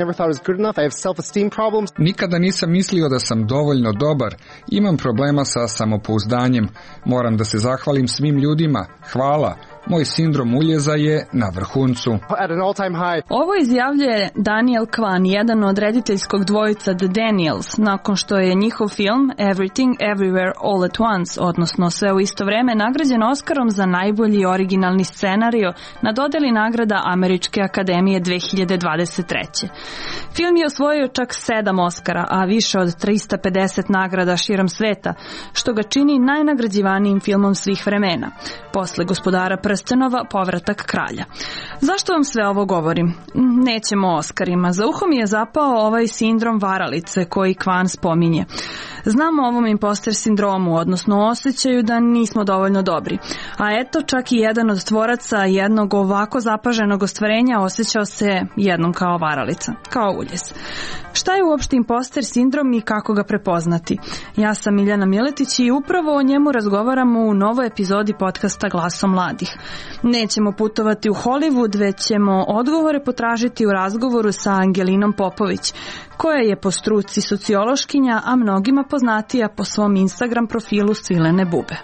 never thought I was good enough. I have self-esteem problems. Nikada nisam mislio da sam dovoljno dobar. Imam problema sa samopouzdanjem. Moram da se zahvalim svim ljudima. Hvala. Moj sindrom uljeza je na vrhuncu. At an all-time high. Ovo izjavljuje Daniel Kwan, jedan od rediteljskog dvojica The Daniels, nakon što je njihov film Everything, Everywhere, All at Once, odnosno Sve u isto vreme, nagrađen Oskarom za najbolji originalni scenario na dodeli nagrada Američke akademije 2023. Film je osvojio čak 7 Oskara, a više od 350 nagrada širom sveta, što ga čini najnagrađivanijim filmom svih vremena. Posle Gospodara prstenova, Povratak kralja. Zašto vam sve ovo govorim? Nećemo o Oskarima. Za uho mi je zapao ovaj sindrom varalice koji Kwan spominje. Znamo o ovom imposter sindromu, odnosno osjećaju da nismo dovoljno dobri. A eto, čak i jedan od tvoraca jednog ovako zapaženog ostvarenja osjećao se jednom kao varalica, kao uljes. Šta je uopšte imposter sindrom i kako ga prepoznati? Ja sam Miljana Miletić i upravo o njemu razgovaramo u novoj epizodi podcasta Glasom mladih. Nećemo putovati u Hollywood, već ćemo odgovore potražiti u razgovoru sa Angelinom Popović, koja je po struci sociološkinja, a mnogima poznatija po svom Instagram profilu Svilene bube.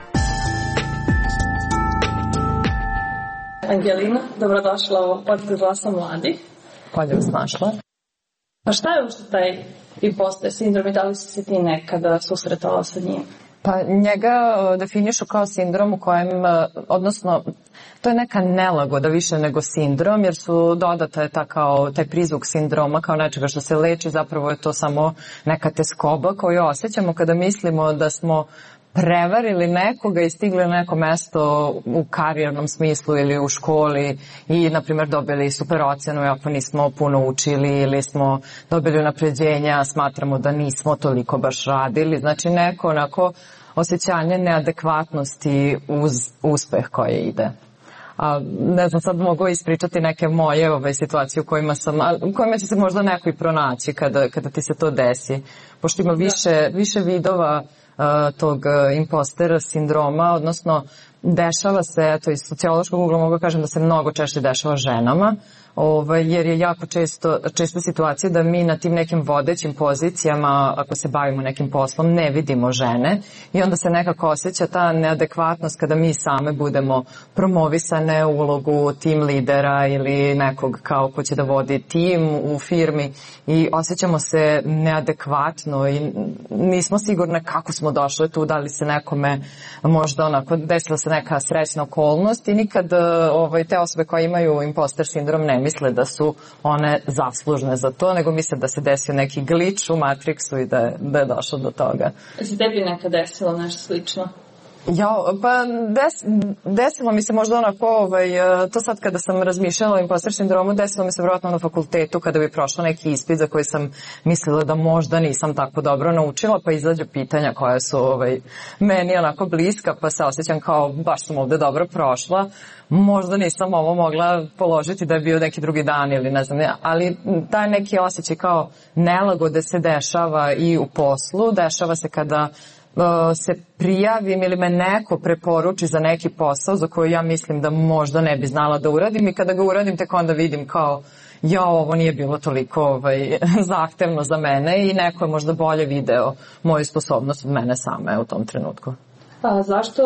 Angelina, dobrodošla u podcast Glasa mladih. Bolje vas našla. A šta je uopšte taj imposter sindrom i da li si se ti nekada susretala sa njim? Pa njega definišu kao sindrom u kojem, odnosno, to je neka nelagoda više nego sindrom, jer su dodata je taj prizvuk sindroma kao nečega što se leči, zapravo je to samo neka teskoba koju osjećamo kada mislimo da smo prevarili nekoga i stigli na neko mesto u karijernom smislu ili u školi i, na primjer, dobili super ocenu ako nismo puno učili ili smo dobili unapređenja, smatramo da nismo toliko baš radili. Znači, neko onako osjećanje neadekvatnosti uz uspeh koje ide. A, ne znam, sad mogu ispričati neke moje situacije u kojima će se možda neko i pronaći kada ti se to desi. Pošto ima više vidova tog impostera sindroma, odnosno dešava se, to iz sociološkog ugla mogu kažem da se mnogo češće dešava ženama, jer je jako česta situacija da mi na tim nekim vodećim pozicijama, ako se bavimo nekim poslom, ne vidimo žene i onda se nekako osjeća ta neadekvatnost kada mi same budemo promovisane u ulogu tim lidera ili nekog kao ko će da vodi tim u firmi i osjećamo se neadekvatno i nismo sigurne kako smo došle tu, da li se nekome možda onako desila se neka srećna okolnost i nikad te osobe koje imaju imposter sindrom ne misle da su one zaslužne za to, nego misle da se desio neki glitch u Matrixu i da je došlo do toga. Se tebi nekad desilo nešto slično? Pa desilo mi se možda onako, to sad kada sam razmišljala o imposter sindromu, desilo mi se vjerojatno na fakultetu kada bi prošla neki ispit za koji sam mislila da možda nisam tako dobro naučila, pa izađu pitanja koja su meni onako bliska, pa se osjećam kao baš sam ovde dobro prošla. Možda nisam ovo mogla položiti da je bio neki drugi dan ili ne znam, ali taj neki osjećaj kao nelagode se dešava i u poslu, dešava se kada se prijavim ili me neko preporuči za neki posao za koji ja mislim da možda ne bi znala da uradim i kada ga uradim tek onda vidim kao ovo nije bilo toliko zahtevno za mene i neko je možda bolje video moju sposobnost od mene same u tom trenutku. A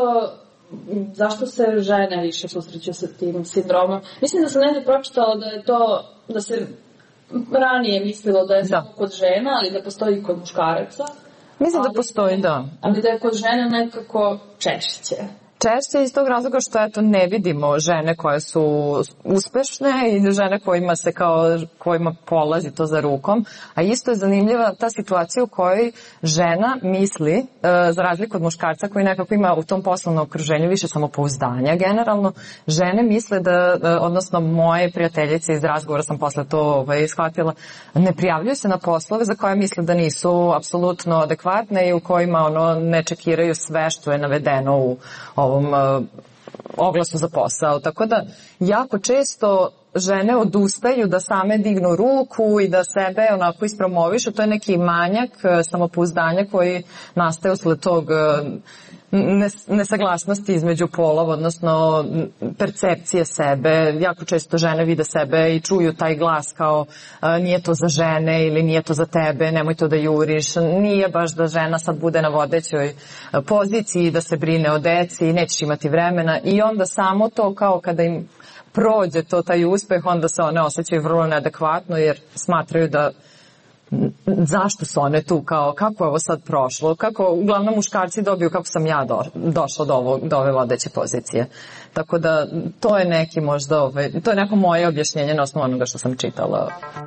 zašto se žene više susreću sa tim sindromom? Mislim da sam negdje pročitala da je to, da se ranije mislilo da je samo kod žena, ali da postoji i kod muškaraca. Mislim da postoji, da. Ali da je kod žene nekako češće. Češće iz tog razloga što ne vidimo žene koje su uspešne i žene kojima polazi to za rukom, a isto je zanimljiva ta situacija u kojoj žena misli, za razliku od muškarca koji nekako ima u tom poslovnom okruženju više samopouzdanja generalno, žene misle odnosno moje prijateljice iz razgovora sam posle to shvatila, ne prijavljuju se na poslove za koje misle da nisu apsolutno adekvatne i u kojima ne čekiraju sve što je navedeno u ovom oglasu za posao. Tako da jako često žene odustaju da same dignu ruku i da sebe onako ispromovišu. To je neki manjak samopouzdanja koji nastaje usled tog nesaglasnosti između polova, odnosno percepcije sebe. Jako često žene vide sebe i čuju taj glas kao nije to za žene ili nije to za tebe, nemoj to da juriš. Nije baš da žena sad bude na vodećoj poziciji, da se brine o deci, nećeš imati vremena. I onda samo to kao kada im prođe to taj uspeh, onda se one osjećaju vrlo neadekvatno jer smatraju da zašto su one tu, kao kako je ovo sad prošlo, kako uglavnom muškarci dobiju kako sam ja došla do ove vodeće pozicije. Tako da to je neki možda, to je neko moje objašnjenje na osnovu onoga što sam čitala.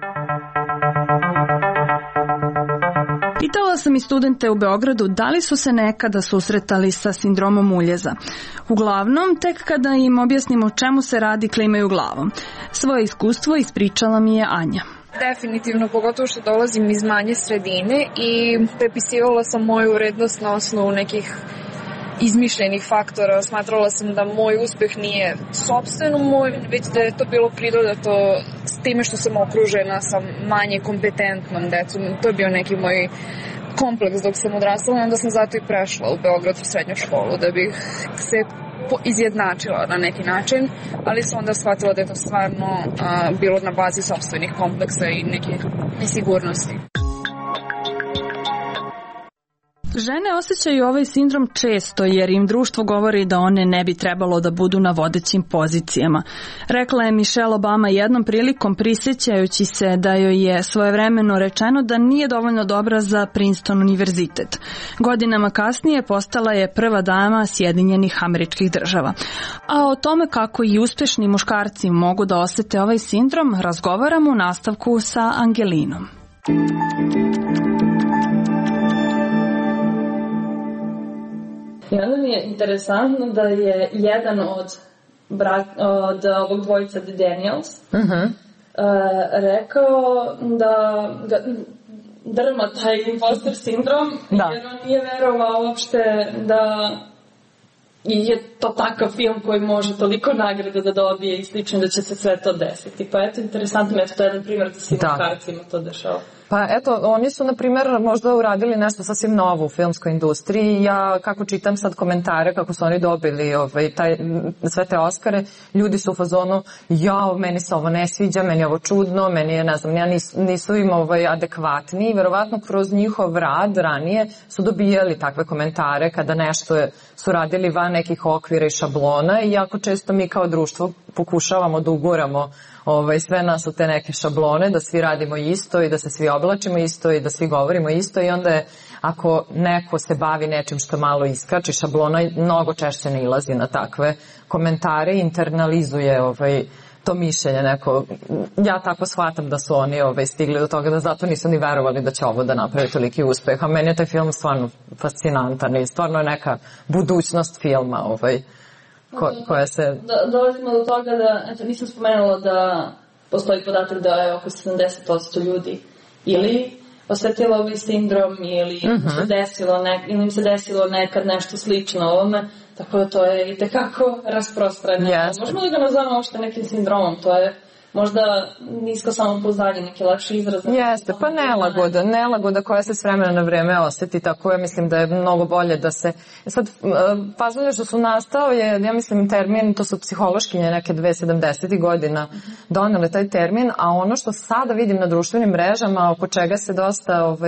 Pitala sam i studente u Beogradu da li su se nekada susretali sa sindromom uljeza. Uglavnom, tek kada im objasnim o čemu se radi, klimaju glavom. Svoje iskustvo ispričala mi je Anja. Definitivno, pogotovo što dolazim iz manje sredine i prepisivala sam moju vrednost na osnovu nekih izmišljenih faktora. Smatrala sam da moj uspeh nije sopstveno moj, već da je to bilo pridodato s time što sam okružena sa manje kompetentnom decom. To je bio neki moj kompleks dok sam odrastala, onda sam zato i prešla u Beograd u srednju školu da bih se izjednačila na neki način, ali sam onda shvatila da je to stvarno bilo na bazi sopstvenih kompleksa i neke nesigurnosti. Žene osjećaju ovaj sindrom često jer im društvo govori da one ne bi trebalo da budu na vodećim pozicijama. Rekla je Michelle Obama jednom prilikom prisjećajući se da joj je svojevremeno rečeno da nije dovoljno dobra za Princeton univerzitet. Godinama kasnije postala je prva dama Sjedinjenih Američkih Država. A o tome kako i uspešni muškarci mogu da osete ovaj sindrom razgovaramo u nastavku sa Angelinom. I onda mi je interesantno da je jedan od ovog dvojica The Daniels rekao da ga drma taj imposter sindrom jer on nije verovao uopšte da je to takav film koji može toliko nagrada da dobije i slično da će se sve to desiti. Pa eto, interesantno mi je to jedan primjer da se muškarcima to dešava. Pa eto, oni su, na primjer, možda uradili nešto sasvim novo u filmskoj industriji. Ja, kako čitam sad komentare, kako su oni dobili sve te Oskare, ljudi su u fazonu, meni se ovo ne sviđa, meni je ovo čudno, meni je, ne znam, nisu im adekvatni. Verovatno kroz njihov rad ranije su dobijali takve komentare kada nešto su radili van nekih okvira i šablona i jako često mi kao društvo pokušavamo da uguramo sve nas u te neke šablone, da svi radimo isto i da se svi oblačimo isto i da svi govorimo isto i onda je, ako neko se bavi nečim što malo iskače, šablona mnogo češće nailazi na takve komentare i internalizuje to mišljenje neko. Ja tako shvatam da su oni stigli do toga da zato nisu ni verovali da će ovo da napravi toliki uspeh. A meni je taj film stvarno fascinantan i stvarno je neka budućnost filma koja se... Dolazimo do toga da, nisam spomenula da postoji podatak da je oko 70% ljudi ili osetilo ovaj sindrom ili im se desilo nekad nešto slično ovome, tako da to je i tekako rasprostranjeno. Možemo li ga nazvamo uopšte nekim sindromom? To je možda nisko samopouzdanje, neki lakši izraz. Jeste, pa nelagoda koja se s vremena na vreme oseti, tako ja mislim da je mnogo bolje da se... Sad, pažljivo što su nastao je, ja mislim, termin, to su psihološkinje neke 70. godina donele taj termin, a ono što sada vidim na društvenim mrežama, oko čega se dosta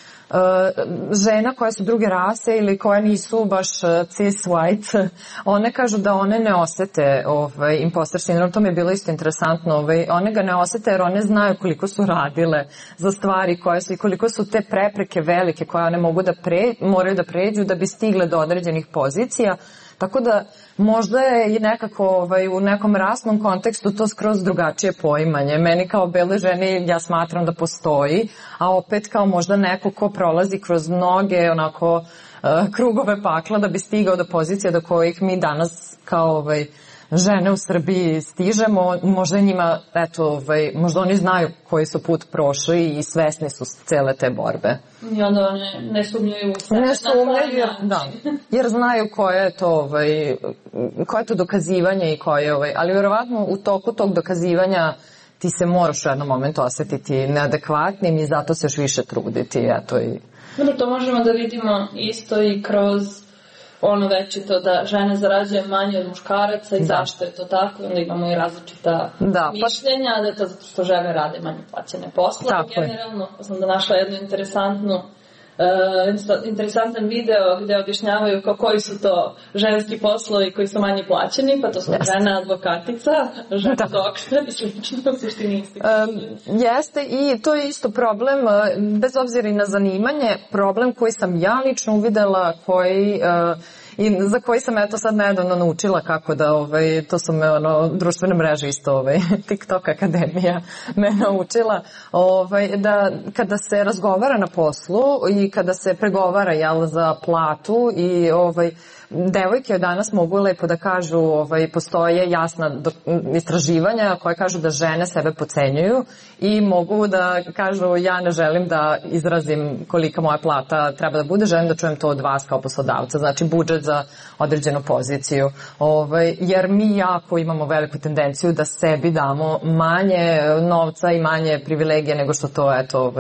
žena koje su druge rase ili koje nisu baš cis white, one kažu da one ne osete imposter sindrom. To mi je bilo isto interesantno. One ga ne osete jer one znaju koliko su radile za stvari koje su i koliko su te prepreke velike koje one moraju da pređu da bi stigle do određenih pozicija. Tako da možda je i nekako u nekom rasnom kontekstu to skroz drugačije poimanje. Meni kao bele ženi ja smatram da postoji, a opet kao možda neko ko prolazi kroz mnoge onako krugove pakla da bi stigao do pozicije do kojih mi danas kao žene u Srbiji stižemo, možda njima, možda oni znaju koji su put prošli i svesni su cele te borbe. I onda one ne sumnjaju u sebe. Ne sumnjaju, jer znaju koje je to dokazivanje i koje, ali vjerovatno u toku tog dokazivanja ti se moraš u jednom momentu osetiti neadekvatnim i zato se još više truditi, Dobro, to možemo da vidimo isto i kroz ono večito da žene zarađuju manje od muškaraca i zašto je to tako, onda imamo i različita mišljenja, da je to zato što žene rade manje plaćene poslove. Generalno sam da našla jednu interesantan video gde objašnjavaju koji su to ženski poslovi koji su manje plaćeni, pa to su žena advokatica, žena doktora i slično, u suštini isti. Jeste, i to je isto problem, bez obzira i na zanimanje, problem koji sam ja lično uvidela, i za koji sam eto sad nedavno naučila kako da, to su me društvene mreže isto, TikTok Akademija me naučila, da kada se razgovara na poslu i kada se pregovara za platu i devojke od danas mogu lepo da kažu, postoje jasna istraživanja koje kažu da žene sebe potcenjuju i mogu da kažu ja ne želim da izrazim kolika moja plata treba da bude, želim da čujem to od vas kao poslodavca, znači budžet za određenu poziciju, jer mi jako imamo veliku tendenciju da sebi damo manje novca i manje privilegije nego što to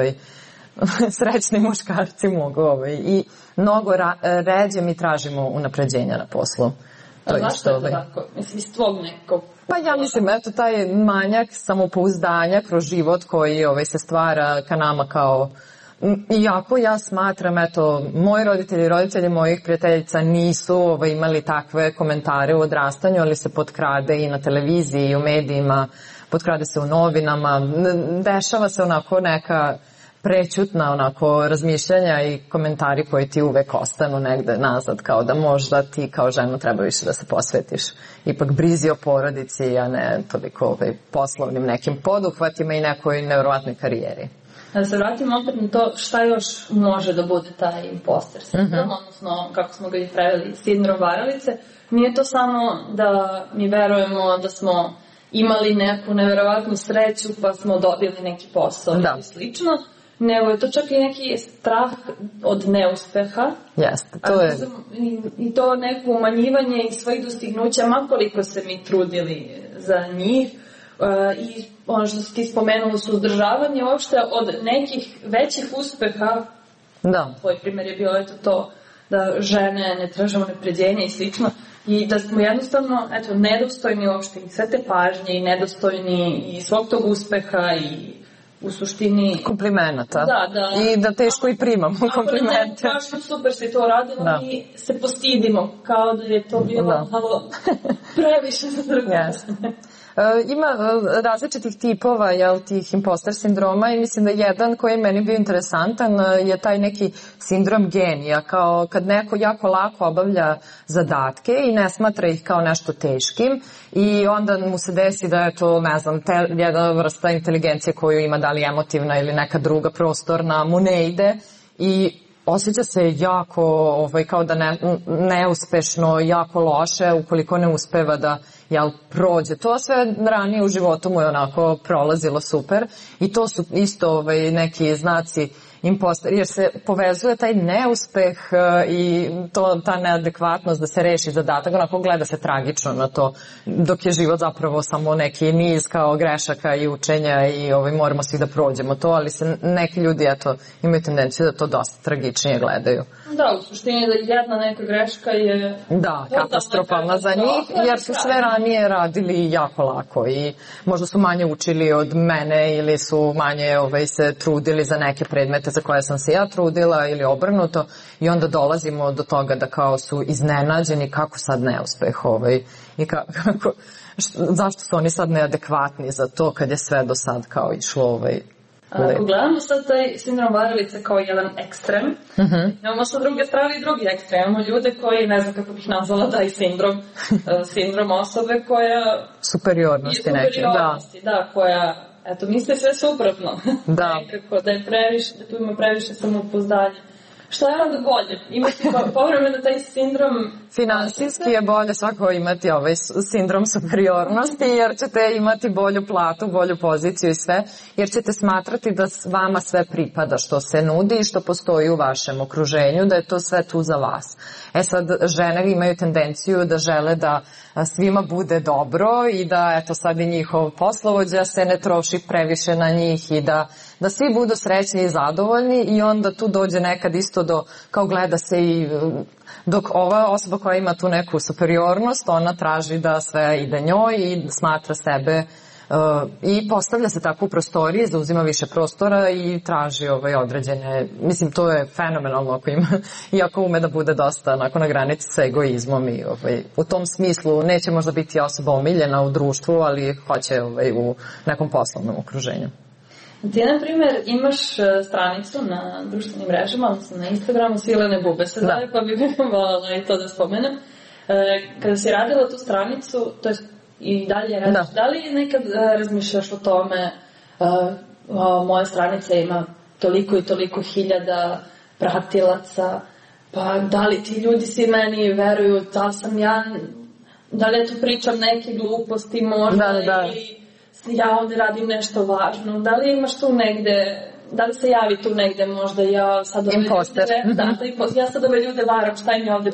srećni muškarci mogu i mnogo ređe mi tražimo unapređenja na poslu. Zašto je to tako? Mislim, iz tvog nekog... Pa ja mislim, eto, taj manjak samopouzdanja kroz život koji se stvara ka nama kao... Iako ja smatram, eto, moji roditelji i roditelji mojih prijateljica nisu imali takve komentare u odrastanju, ali se potkrade i na televiziji i u medijima, potkrade se u novinama, dešava se onako neka prećutna razmišljanja i komentari koji ti uvek ostanu negde nazad, kao da možda ti kao ženu treba više da se posvetiš ipak brizi o porodici, a ne toliko poslovnim nekim poduhvatima i nekoj nevjerovatnoj karijeri. Da se vratimo opet na to šta još može da bude taj imposter sindrom, odnosno kako smo ga i preveli, sindrom varalice. Nije to samo da mi verujemo da smo imali neku nevjerovatnu sreću pa smo dobili neki posao ili slično, nego je to čak i neki strah od neuspeha. Jeste, to je... I to neko umanjivanje i svojih dostignuća, makoliko se mi trudili za njih. I ono što si ti spomenula, suzdržavanje uopšte od nekih većih uspeha. Da. Tvoj primjer je bio to da žene ne traže unapređenje i slično. I da smo jednostavno nedostojni uopšte i sve te pažnje i nedostojni i svog tog uspeha i u suštini... Komplimenata. Da. I da teško i primamo komplimente. Baš super si to radila i se postidimo kao da je to bilo malo previše za drugo. Ima različitih tipova tih imposter sindroma i mislim da jedan koji je meni bio interesantan je taj neki sindrom genija, kao kad neko jako lako obavlja zadatke i ne smatra ih kao nešto teškim i onda mu se desi da je to, ne znam, jedna vrsta inteligencije koju ima, da li emotivna ili neka druga prostorna, mu ne ide i osjeća se jako kao da neuspešno, jako loše ukoliko ne uspeva da prođe. To sve ranije u životu mu je onako prolazilo super i to su isto neki znaci imposter, jer se povezuje taj neuspeh i ta neadekvatnost da se reši zadatak, onako gleda se tragično na to, dok je život zapravo samo neki niz kao grešaka i učenja i moramo svi da prođemo to, ali se neki ljudi imaju tendenciju da to dosta tragičnije gledaju. Da, u suštini da jedna neka greška je... Da, katastrofalna za njih, jer su sve ranije radili jako lako i možda su manje učili od mene ili su manje se trudili za neke predmete za koje sam se ja trudila ili obrnuto i onda dolazimo do toga da kao su iznenađeni kako sad neuspeh i zašto su oni sad neadekvatni za to kad je sve do sad kao išlo Ako gledamo sad taj sindrom varalice kao jedan ekstrem, imamo sa druge strane i drugi ekstrem. Imamo ljude koji, ne znam kako bih nazvala taj sindrom osobe koja... Superiornosti neke, da, koja, misli sve suprotno. Da. Da je previše, da tu ima previše samopouzdanja. Šta je onda bolje? Imati povremeno taj sindrom... Finansijski je bolje svako imati sindrom superiornosti, jer ćete imati bolju platu, bolju poziciju i sve, jer ćete smatrati da vama sve pripada što se nudi i što postoji u vašem okruženju, da je to sve tu za vas. Sad, žene imaju tendenciju da žele da svima bude dobro i da, sad i njihov poslovođa se ne troši previše na njih i da svi budu srećni i zadovoljni i onda tu dođe nekad isto do, kao gleda se i dok ova osoba koja ima tu neku superiornost, ona traži da sve ide njoj i smatra sebe i postavlja se tako u prostoriji, zauzima više prostora i traži određene, mislim to je fenomenalno ako ima, iako ume da bude dosta onako na granici sa egoizmom i u tom smislu neće možda biti osoba omiljena u društvu, ali hoće u nekom poslovnom okruženju. Ti, na primjer, imaš stranicu na društvenim mrežama, odnosno na Instagramu, Svilene bube se zove, pa bih voljela i to da spomenem. Kada si radila tu stranicu, to je i dalje radiš, da li nekad razmišljaš o tome, moja stranica ima toliko i toliko hiljada pratilaca, pa da li ti ljudi svi meni veruju, da li sam ja, da li ja tu pričam neke gluposti možda, ili ja ovde radim nešto važno, da li imaš tu negde, da li se javi tu negde možda ja sad ove imposter. Ja sad ove ljude varam, šta im je ovde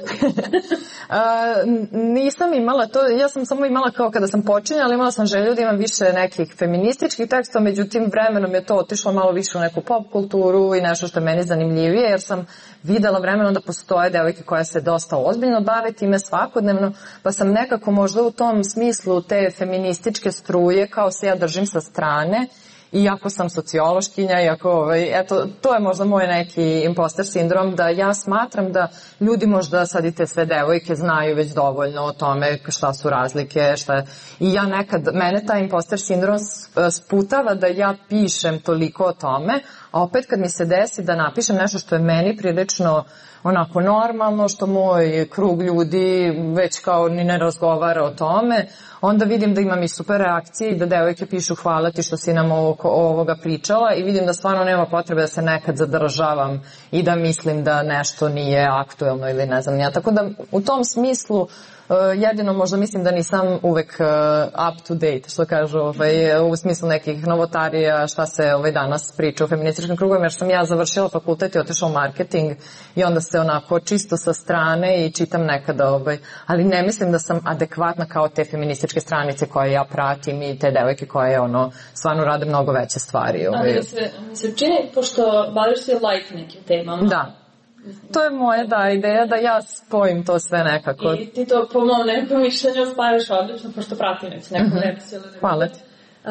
nisam imala to, ja sam samo imala kao kada sam počinjala, imala sam želju da imam više nekih feminističkih tekstova, međutim vremenom je to otišlo malo više u neku pop kulturu i nešto što je meni zanimljivije, jer sam videla vremenom da postoje devojke koje se dosta ozbiljno bave time svakodnevno, pa sam nekako možda u tom smislu te feminističke struje kao se ja držim sa strane. Iako sam sociološkinja, eto, to je možda moj neki imposter sindrom, da ja smatram da ljudi možda sad i te sve devojke znaju već dovoljno o tome šta su razlike, i ja nekad, mene taj imposter sindrom sputava da ja pišem toliko o tome, a opet kad mi se desi da napišem nešto što je meni prilično onako normalno, što moj krug ljudi već kao ni ne razgovara o tome, onda vidim da imam i super reakcije i da devojke pišu hvala ti što si nam ovoga pričala i vidim da stvarno nema potrebe da se nekad zadržavam i da mislim da nešto nije aktuelno ili ne znam ja. Tako da u tom smislu jedino možda mislim da nisam uvek up to date, što kažu, u smislu nekih novotarija, šta se danas priča u feminističkim krugovima, jer sam ja završila fakultet i otišla u marketing i onda se onako čisto sa strane i čitam nekada, ali ne mislim da sam adekvatna kao te feminističke stranice koje ja pratim i te devojke koje stvarno rade mnogo veće stvari. Ali se čini, pošto baviš se nekim temama. Da. To je moja ideja da ja spojim to sve nekako. I ti to po mom nekom mišljenju spaješ odlično, pošto pratim već neku reakciju. Hvala ti.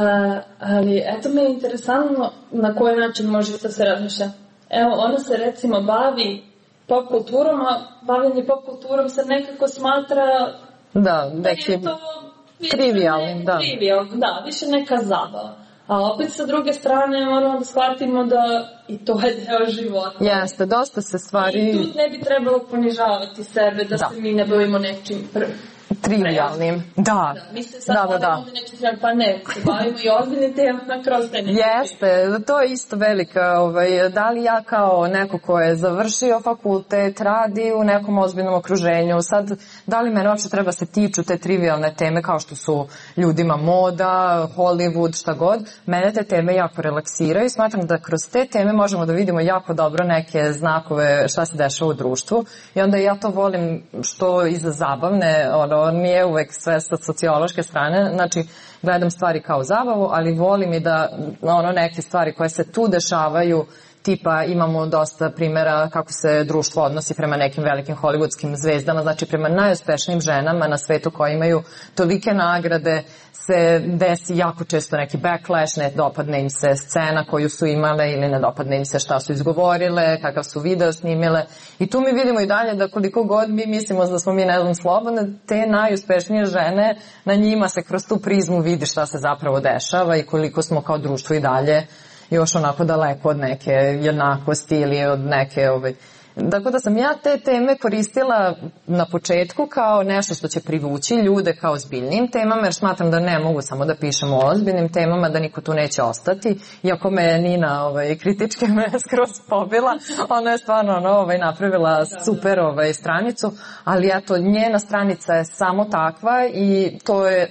Ali eto mi je interesantno na koji način može da se razmišlja. Evo, ona se recimo bavi pop kulturom, a bavljanje pop kulturom se nekako smatra da je to trivialnim. Da, više neka zabava. A opet sa druge strane moramo da shvatimo da i to je deo života. Jeste, dosta se stvari... I tu ne bi trebalo ponižavati sebe, da se mi ne bavimo nečim trivialnim. Da. Mi se sad ovdje neće trebati, pa ne, se bavimo i ozbiljnim temama kroz te neke. Jeste, to je isto velika, da li ja kao neko ko je završio fakultet, radi u nekom ozbiljnom okruženju, sad, da li mene uopšte treba se tiču te trivialne teme kao što su ljudima moda, Hollywood, šta god, mene te teme jako relaksiraju i smatram da kroz te teme možemo da vidimo jako dobro neke znakove šta se dešava u društvu i onda ja to volim što iza zabavne, nije uvek sve sa sociološke strane, znači gledam stvari kao zabavu, ali volim i da neke stvari koje se tu dešavaju, tipa imamo dosta primjera kako se društvo odnosi prema nekim velikim hollywoodskim zvezdama, znači prema najuspešnijim ženama na svetu koje imaju tolike nagrade, se desi jako često neki backlash, ne dopadne im se scena koju su imale ili ne dopadne im se šta su izgovorile, kakav su video snimile i tu mi vidimo i dalje da koliko god mi mislimo da smo mi ne znam slobodne, te najuspešnije žene, na njima se kroz tu prizmu vidi šta se zapravo dešava i koliko smo kao društvo i dalje još onako daleko od neke jednakosti ili od neke Tako da sam ja te teme koristila na početku kao nešto što će privući ljude kao ozbiljnim temama, jer smatram da ne mogu samo da pišemo o ozbiljnim temama, da niko tu neće ostati. Iako me je Nina kritičke me skroz pobila, ona je stvarno napravila super stranicu, ali eto, njena stranica je samo takva i to je,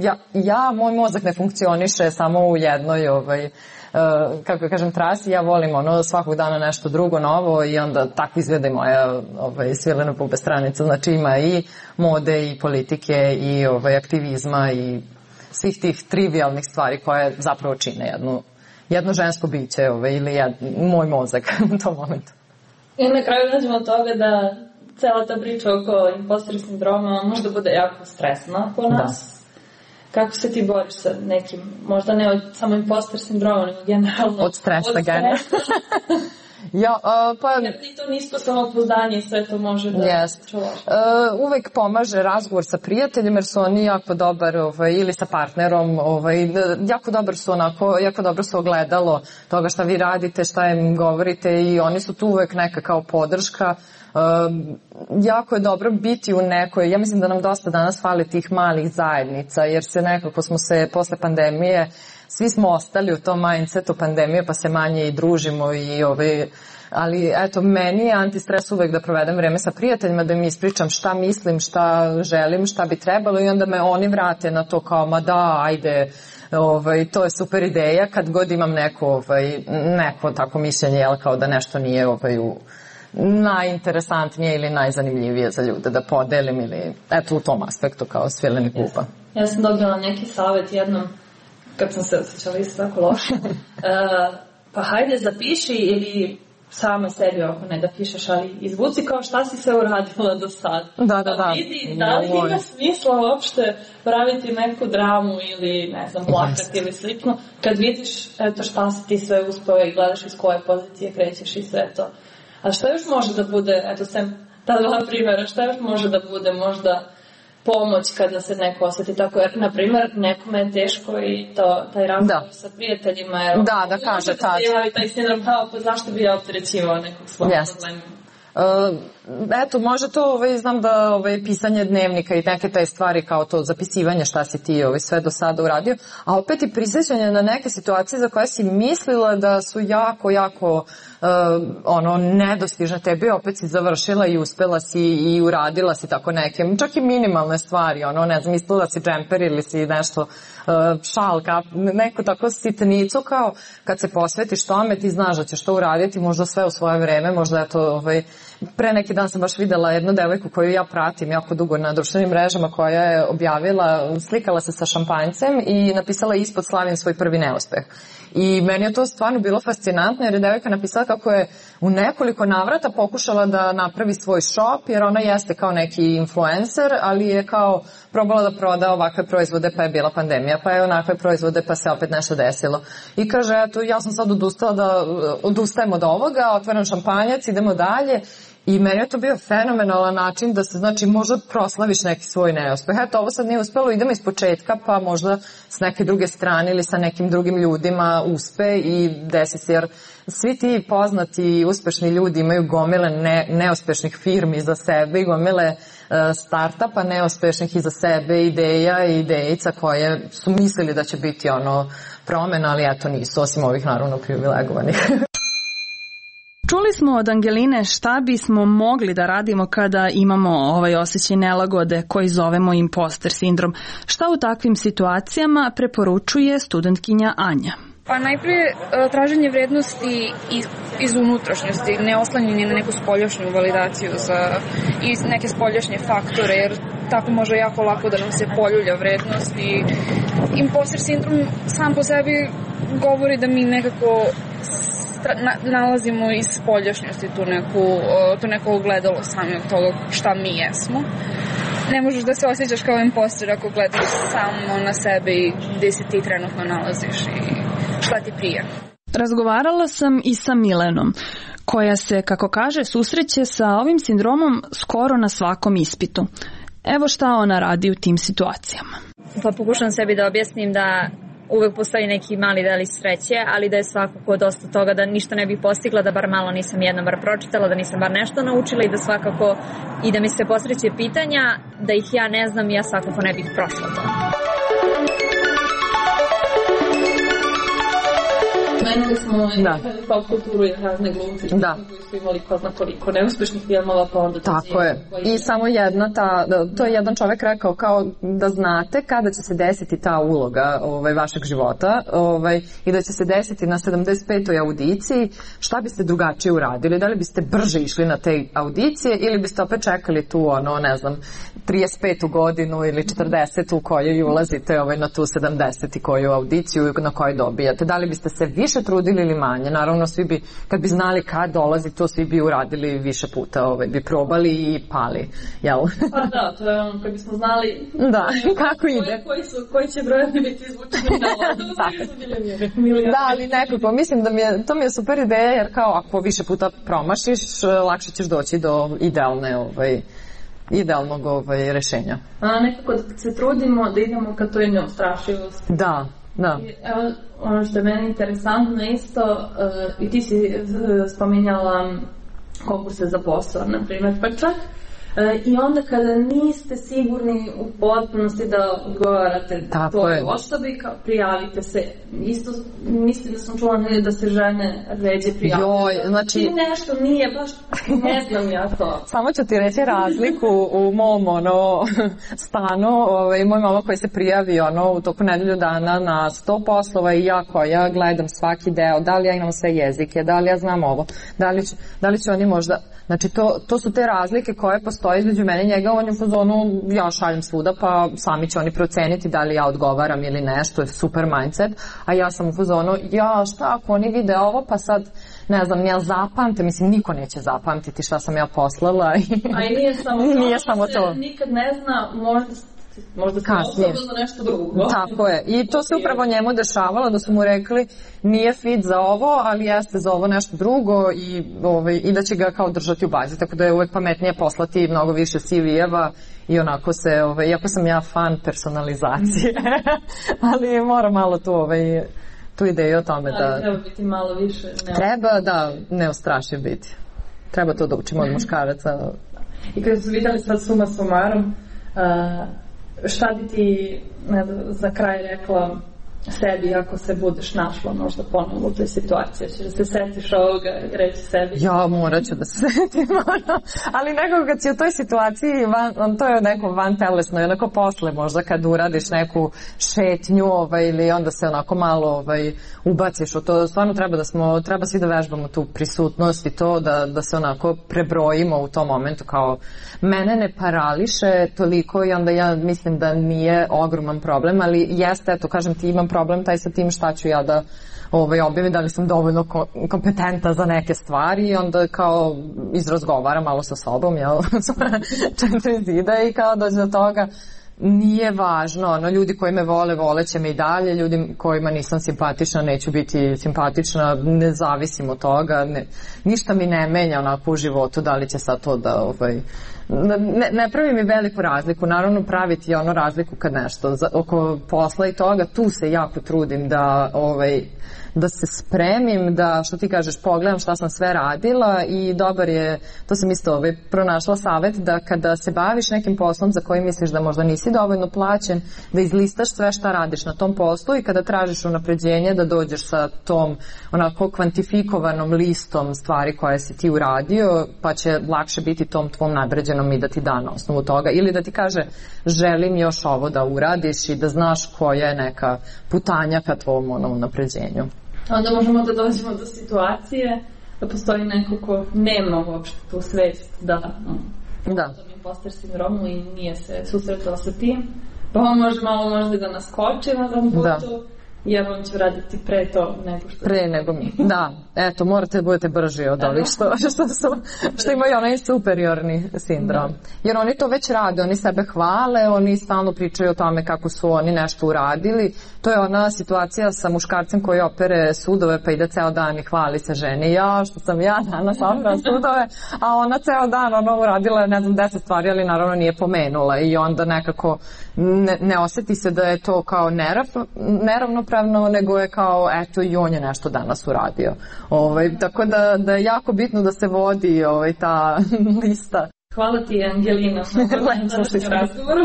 moj mozak ne funkcioniše samo u jednoj kako kažem, trasi, ja volim svakog dana nešto drugo, novo i onda tako izgleda i moja Svilena bube stranica, znači ima i mode i politike i aktivizma i svih tih trivialnih stvari koje zapravo čine jedno žensko biće ili moj mozak u tom momentu. I na kraju dođemo od toga da cela ta priča oko imposter sindroma možda bude jako stresna po nas. Kako se ti boriš sa nekim, možda ne od samo imposter sindroma, nego generalno od stresa. Ja, jer ti to nisko samopouzdanje i sve to može da čuvaš. Uvek pomaže razgovor sa prijateljima jer su oni jako dobar, ili sa partnerom, jako dobro su ogledalo toga šta vi radite, šta im govorite i oni su tu uvek neka kao podrška. Jako je dobro biti u nekoj, ja mislim da nam dosta danas fali tih malih zajednica jer se nekako smo se posle pandemije svi smo ostali u tom mindsetu pandemije pa se manje i družimo ali eto meni je antistres uvek da provedem vreme sa prijateljima, da im ispričam šta mislim, šta želim, šta bi trebalo i onda me oni vrate na to kao ma da, ajde, to je super ideja kad god imam neko tako mišljenje, kao da nešto nije najinteresantnije ili najzanimljivije za ljude da podelim ili eto u tom aspektu kao svileni kupa. Ja sam dobila neki savjet jednom kad sam se osjećala isto tako loše. Pa hajde zapiši ili sama sebi ako ne da pišeš, ali izvuci kao šta si se uradila do sad. Da. Vidi da li ima smisla uopšte praviti neku dramu ili ne znam, plakati ili slično. Kad vidiš eto šta si ti sve uspeo i gledaš iz koje pozicije krećeš i sve to. A šta još može da bude, eto sem ta dva primjera, šta još može da bude možda pomoć kada se neko osjeti tako, jer, na primjer, nekome je teško i taj razgovor sa prijateljima, jer da kaže tad. Taj sindrom, pa zašto bi ja opterećivao nekog svog problema? Eto, može to, znam da pisanje dnevnika i neke te stvari kao to zapisivanje šta si ti sve do sada uradio, a opet i prisjećanje na neke situacije za koje si mislila da su jako nedostižne tebi, opet si završila i uspela si i uradila si tako neke, čak i minimalne stvari, ne znam, ispila si džemper ili si nešto šal, neku tako sitnicu kao kad se posvetiš tome ti znaš da ćeš to uraditi možda sve u svoje vreme, možda je to pre neki dan sam baš videla jednu devojku koju ja pratim jako dugo na društvenim mrežama koja je objavila, slikala se sa šampanjcem i napisala ispod slavim svoj prvi neuspeh. I meni je to stvarno bilo fascinantno jer je devojka napisala kako je u nekoliko navrata pokušala da napravi svoj shop jer ona jeste kao neki influencer, ali je kao probala da proda ovakve proizvode pa je bila pandemija, pa je onakve proizvode pa se opet nešto desilo. I kaže, eto, ja sam sad odustajem od ovoga, otvaram šampanjac, idemo dalje. I meni je to bio fenomenalan način da se, znači, možda proslaviš neki svoj neuspeh. Eto, ovo sad nije uspelo, idemo iz početka, pa možda s neke druge strane ili sa nekim drugim ljudima uspe i desi se, jer svi ti poznati i uspešni ljudi imaju gomile neuspešnih firmi iza sebe i gomile startupa neuspešnih iza sebe, ideja i idejica koje su mislili da će biti promena, ali eto nisu, osim ovih naravno privilegovanih. Čuli smo od Angeline šta bismo mogli da radimo kada imamo ovaj osjećaj nelagode koji zovemo imposter sindrom. Šta u takvim situacijama preporučuje studentkinja Anja? Pa najprije traženje vrednosti iz unutrašnjosti, ne oslanjanje na neku spoljašnju validaciju i neke spoljašnje faktore, jer tako može jako lako da nam se poljulja vrednost i imposter sindrom sam po sebi govori da mi nekako nalazimo iz spoljašnjosti tu neko ogledalo sami od toga šta mi jesmo. Ne možeš da se osjećaš kao imposter ako gledaš samo na sebe i gde se ti trenutno nalaziš i šta ti prija. Razgovarala sam i sa Milenom, koja se, kako kaže, susreće sa ovim sindromom skoro na svakom ispitu. Evo šta ona radi u tim situacijama. Pa pokušam sebi da objasnim da uvek postoji neki mali delić sreće, ali da je svakako dosta toga da ništa ne bih postigla, da bar malo nisam jednom bar pročitala, da nisam bar nešto naučila i da svakako i da mi se posreće pitanja, da ih ja ne znam i ja svakako ne bih prošla to. Menuli smo pop kulturu i razne glumci koji su imali ko zna koliko neuspešnih filmova, pa onda... Tako je. I samo to je jedan čovek rekao kao da znate kada će se desiti ta uloga vašeg života i da će se desiti na 75. audiciji, šta biste drugačije uradili? Da li biste brže išli na te audicije ili biste opet čekali tu, 35. godinu ili 40. u kojoj ulazite na tu 70. koju audiciju na kojoj dobijate? Da li biste se više više trudili ili manje. Naravno, svi bi, kad bi znali kad dolazi, to svi bi uradili više puta, bi probali i pali, jel? Pa da, to je ono, kad bismo znali da, kako ide. Koji će brojevi biti izvučeni na vodu, da, ali nekako, mislim da to mi je super ideja, jer kao ako više puta promašiš, lakše ćeš doći do idealnog rešenja. Nekako da se trudimo da idemo ka toj neustrašivosti. Da. Evo, ono što je meni interesantno isto, i ti si spominjala konkurse za posao, na primjer, pa čak i onda kada niste sigurni u potpunosti da odgovarate toj osobi, prijavite se. Isto mislim da sam čula da se žene ređe prijavljaju. Znači... I nešto nije, baš ne znam ja to. Samo ću ti reći razliku u mom stanu. Moj mama koji se prijavi u toku nedelju dana na 100 poslova i ja koja gledam svaki deo, da li ja imam sve jezike, da li ja znam ovo, da li će oni možda... Znači, to su te razlike koje postoje između mene i njega. On je u fazonu, ja šaljem svuda, pa sami će oni proceniti da li ja odgovaram ili ne, što je super mindset. A ja sam u fazonu, šta ako oni vide ovo, pa sad, ne znam, ja zapamte, mislim, niko neće zapamtiti šta sam ja poslala. A i nije samo to. Nikad ne zna, možda se osoba za nešto drugo. Tako je. I to se upravo njemu dešavalo, da su mu rekli nije fit za ovo, ali jeste za ovo nešto drugo i da će ga kao držati u bazi. Tako da je uvek pametnije poslati mnogo više CV-eva i onako se, iako sam ja fan personalizacije, ali mora malo tu ideju o tome da... Ali treba biti malo više... Treba, da, neustrašiv biti. Treba to da učimo od muškaraca. I kada su vidjeli sad suma sumarom, šta bi ti za kraj rekla sebi ako se budeš našla možda ponovno u toj situaciji? Ćeš da se setiš ovoga i reći sebi? Ja, morat ću da se setim, ali nekako kad si u toj situaciji, to je neko vantelesno i onako posle možda kad uradiš neku šetnju ili onda se onako malo ubaciš u to. Stvarno treba svi da vežbamo tu prisutnost i to da se onako prebrojimo u tom momentu, kao mene ne parališe toliko i onda ja mislim da nije ogroman problem, ali jeste, eto, kažem ti, imam problem taj sa tim šta ću ja da objavim, da li sam dovoljno kompetenta za neke stvari i onda kao izrazgovaram malo sa sobom, četiri zida i kao dođe do toga. Nije važno, ljudi koji me vole, voleće me i dalje, ljudi kojima nisam simpatična, neću biti simpatična, ne zavisim od toga, ništa mi ne menja onako u životu, da li će sad to da, ne pravi mi veliku razliku, naravno praviti razliku kad nešto, oko posla i toga, tu se jako trudim da se spremim, da, što ti kažeš, pogledam šta sam sve radila i dobar je, to sam isto pronašla savet, da kada se baviš nekim poslom za koji misliš da možda nisi dovoljno plaćen, da izlistaš sve šta radiš na tom poslu i kada tražiš unapređenje da dođeš sa tom onako kvantifikovanom listom stvari koje si ti uradio, pa će lakše biti tom tvom nadređenom i da ti da na osnovu toga, ili da ti kaže želim još ovo da uradiš i da znaš koja je neka putanja ka tvom unapređenju. Onda možemo da dođemo do situacije da postoji neko ko nema uopšte tu svest da imposter sindromu i nije se susretao sa tim, pa on može malo možda da naskoči na tom putu, jer on će raditi pre to nego mi. Da, eto, morate da budete brži od ovih što imaju onaj superiorni sindrom. Jer oni to već rade, oni sebe hvale, oni stalno pričaju o tome kako su oni nešto uradili. To je ona situacija sa muškarcem koji opere sudove pa ide ceo dan i hvali se ženi. Što sam ja danas operala sudove, a ona ceo dan uradila je 10 stvari, ali naravno nije pomenula i onda nekako ne oseti se da je to kao neravnopravno, nego je kao eto i on je nešto danas uradio. Tako da je jako bitno da se vodi ta lista. Hvala ti, Angelina, na današnjem razgovoru.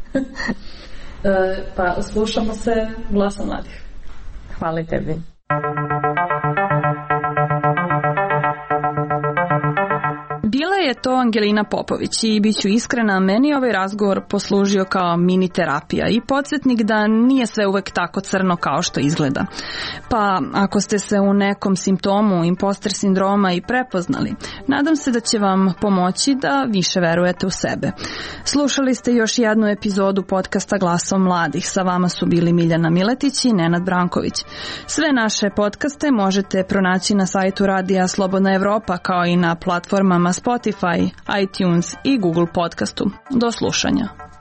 Pa slušamo se Glasom mladih. Hvala i tebi. Bila je to Angelina Popović i bit ću iskrena, meni ovaj razgovor poslužio kao mini terapija i podsjetnik da nije sve uvek tako crno kao što izgleda. Pa ako ste se u nekom simptomu imposter sindroma i prepoznali, nadam se da će vam pomoći da više verujete u sebe. Slušali ste još jednu epizodu podcasta Glasom mladih. Sa vama su bili Miljana Miletić i Nenad Branković. Sve naše podcaste možete pronaći na sajtu Radija Slobodna Evropa, kao i na platformama Spotify, iTunes i Google podcastu. Do slušanja.